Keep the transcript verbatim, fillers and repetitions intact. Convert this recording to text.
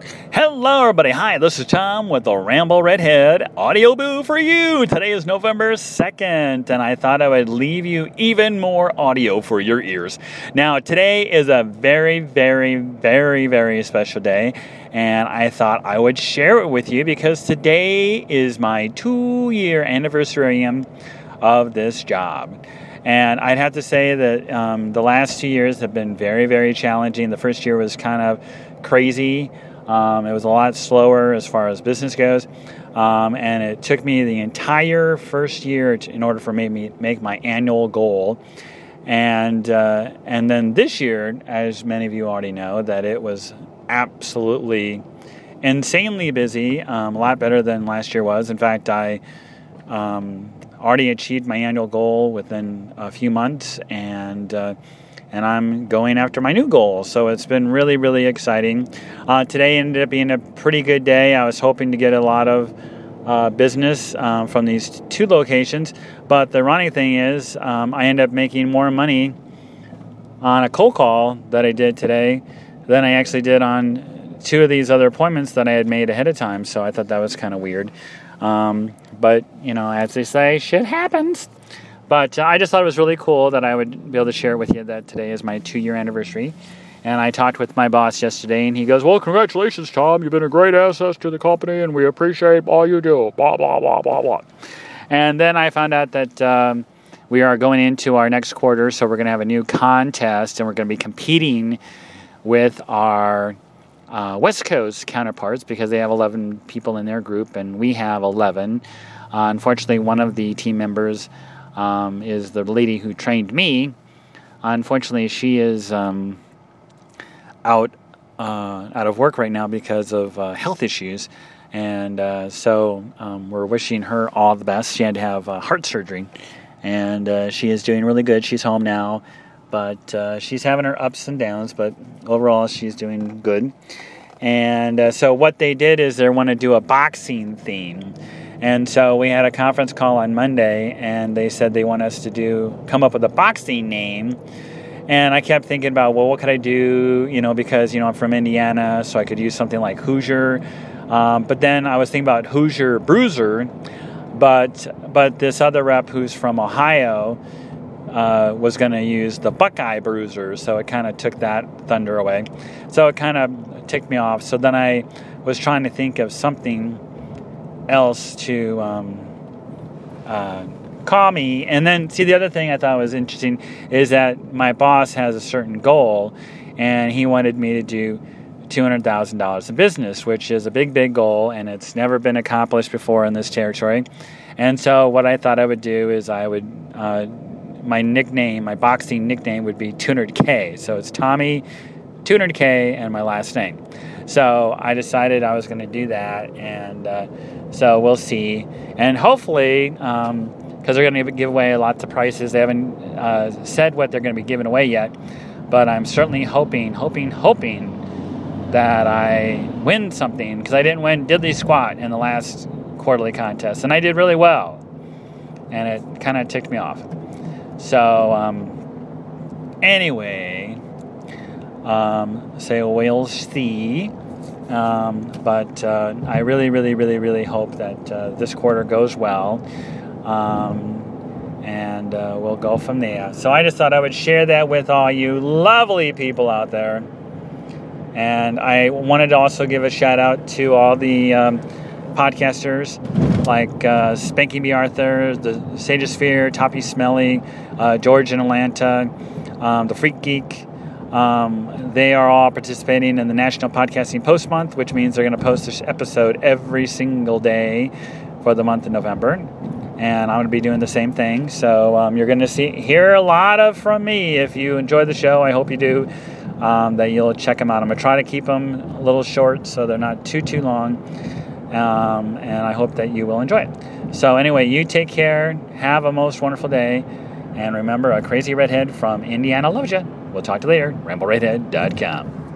Hello, everybody. Hi, this is Tom with the Ramble Redhead Audio Boo for you. Today is November second, and I thought I would leave you even more audio for your ears. Now, today is a very, very, very, very special day, and I thought I would share it with you because today is my two-year anniversary of this job. And I'd have to say that um, the last two years have been very, very challenging. The first year was kind of crazy. Um, it was a lot slower as far as business goes, um, and it took me the entire first year to, in order for me to make my annual goal. And uh, and then this year, as many of you already know, that it was absolutely insanely busy, um, a lot better than last year was. In fact, I um, already achieved my annual goal within a few months, and uh, and I'm going after my new goal. So it's been really, really exciting. Uh, today ended up being a pretty good day. I was hoping to get a lot of uh, business um, from these two locations. But the ironic thing is um, I ended up making more money on a cold call that I did today than I actually did on two of these other appointments that I had made ahead of time. So I thought that was kind of weird. Um, but, you know, as they say, shit happens. But uh, I just thought it was really cool that I would be able to share with you that today is my two-year anniversary. And I talked with my boss yesterday, and he goes, well, congratulations, Tom. You've been a great asset to the company, and we appreciate all you do, blah, blah, blah, blah, blah. And then I found out that um, we are going into our next quarter, so we're going to have a new contest, and we're going to be competing with our uh, West Coast counterparts because they have eleven people in their group, and we have eleven. Uh, unfortunately, one of the team members Um, is the lady who trained me. Unfortunately, she is um, out uh, out of work right now because of uh, health issues, and uh, so um, we're wishing her all the best. She had to have uh, heart surgery, and uh, she is doing really good. She's home now, but uh, she's having her ups and downs, but overall she's doing good. And uh, so what they did is they want to do a boxing theme. And so we had a conference call on Monday, and they said they want us to do come up with a boxing name. And I kept thinking about, well, what could I do? You know, because, you know, I'm from Indiana, so I could use something like Hoosier. Um, but then I was thinking about Hoosier Bruiser. But but this other rep who's from Ohio uh, was going to use the Buckeye Bruiser. So it kind of took that thunder away. So it kind of ticked me off. So then I was trying to think of something else to um, uh, call me. And then, see, the other thing I thought was interesting is that my boss has a certain goal, and he wanted me to do two hundred thousand dollars in business, which is a big, big goal, and it's never been accomplished before in this territory. And so what I thought I would do is I would, uh, my nickname, my boxing nickname would be two hundred K. So it's Tommy, two hundred K, and my last name. So I decided I was going to do that, and uh, so we'll see. And hopefully, because um, they're going to give away lots of prizes, they haven't uh, said what they're going to be giving away yet, but I'm certainly hoping, hoping, hoping that I win something, because I didn't win diddly squat in the last quarterly contest, and I did really well, and it kind of ticked me off. So um, anyway... Um, say we'll see, um, but uh, I really, really, really, really hope that uh, this quarter goes well, um, and uh, we'll go from there. So I just thought I would share that with all you lovely people out there, and I wanted to also give a shout out to all the um, podcasters like uh, Spanky B. Arthur, the Sagesphere, Toppy Smelly, uh, George in Atlanta, um, the Freak Geek. Um, they are all participating in the National Podcasting Post Month, which means they're going to post this episode every single day for the month of November. And I'm going to be doing the same thing. So um, you're going to see hear a lot of from me. If you enjoy the show, I hope you do, um, that you'll check them out. I'm going to try to keep them a little short so they're not too, too long. Um, and I hope that you will enjoy it. So anyway, you take care. Have a most wonderful day. And remember, a crazy redhead from Indiana loves you. We'll talk to you later. ramble redhead dot com